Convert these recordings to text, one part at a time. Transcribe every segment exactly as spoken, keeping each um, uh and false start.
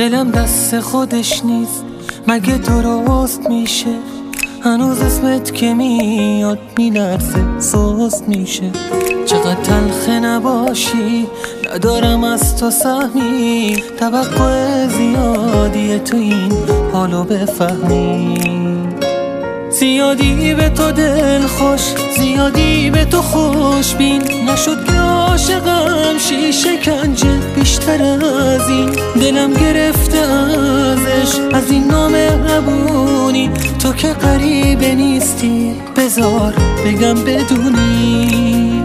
دلم دست خودش نیست، مگه درست میشه؟ هنوز اسمت که میاد میلرزه سست میشه. چقدر تلخه نباشی، ندارم از تو سهمی، توقع زیادیه تو این حالو بفهمی. زیادی به تو دل خوش، زیادی به تو خوش بین، نشد که عاشقم شی شکنجه بیشتر از این. دلم گرفته ازش، از این نامهربونی، تو که غریبه نیستی، بذار بگم بدونی.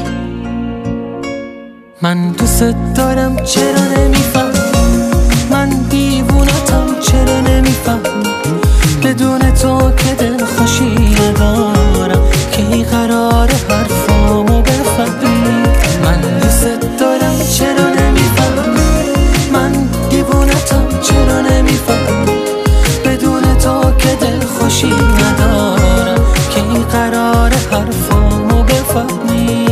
من دوست دارم چرا نمیفهمی، من دیوونتم چرا نمیفهمی، بدون تو که دل خوشی ندارم، کی قرار حرفامو بفهمی. من دوست دارم چرا نمیفهمی، من دیوونتم چرا نمیفهمی، بدون تو که دل خوشی ندارم، کی قرار حرفامو بفهمی.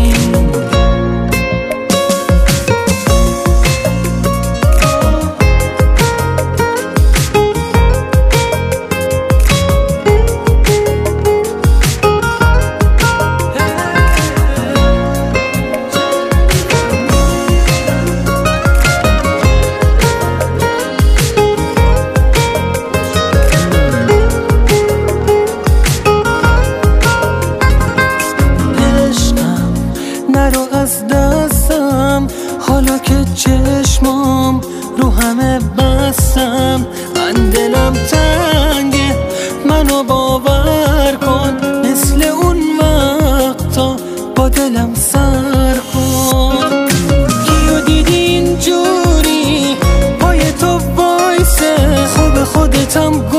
نرو از دستم، حالا که چشمام رو همه بستم، من دلم تنگه منو باور کن، مثل اون وقتا با دلم سر کن. کیو دیدی اینجوری پای تو وایسه، خوب خودتم